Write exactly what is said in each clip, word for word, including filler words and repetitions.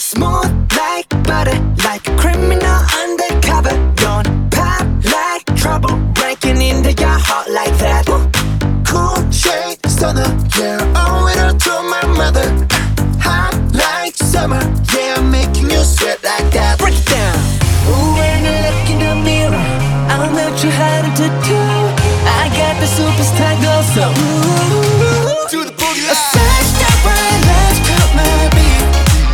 Smooth like butter, like a criminal undercover. Don't pop like trouble, breaking into your heart like that. Cool shade stunner, yeah, owe it all to my mother. Hot like summer, yeah, I'm making you sweat like that. Break it down. Ooh, when I look in the mirror, I'm not too hard to do. I got the superstar glow, so ooh, to the boogie. A side step right, let's cut my beat.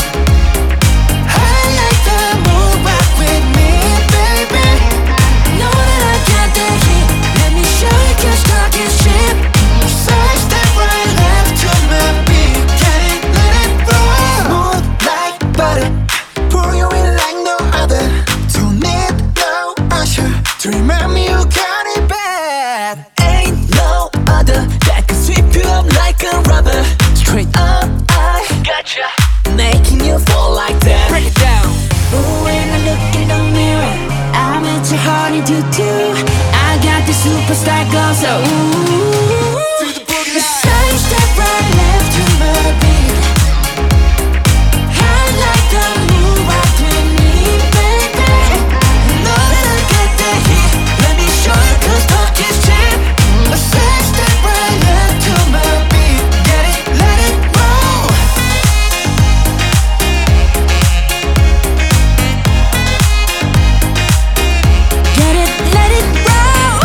I like the move, rock with me, baby. Know that I got the heat. Let me show you, 'cause talk is cheap. A side step right, left to my beat. Get it, let it roll. Smooth like butter, pour you in like no other. Don't need no usher to remind me you got it bad. Ain't no other that can sweep you up like a rubber. Straight up, I gotcha, making you fall like that. Break it down. Ooh, when I look in the mirror, I'm into hard to do. I got the superstar glow, so ooh, to the boogie. The side step right, left to my beat. I like the move, rock with me, baby. Know that I got the heat. Let me show you, 'cause talk is cheap. A side step right, left to my beat. Get it, let it roll. Get it, let it roll.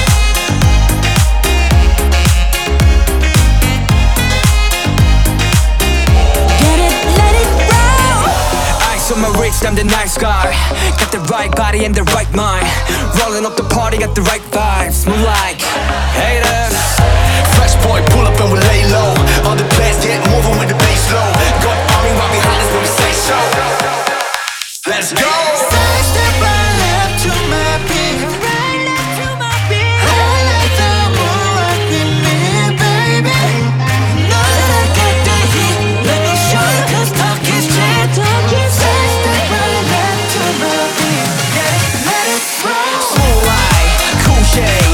Get it, let it roll. Eyes on my wrist, I'm the nice guy. Got the right body and the right mind. Rolling up the party, got the right vibes. Move like haters. Fresh boy, pull up and we lay low. All the players get moving with the bass low. Got army right behind us when we say so. Let's go. Side step right, left to my beat. Right, left to my beat. I like the move, rock with me, baby. Know that I got the heat. Let me show you, 'cause talk is cheap. Side step right, left to my beat. Get it, let it roll. Smooth like cool shade.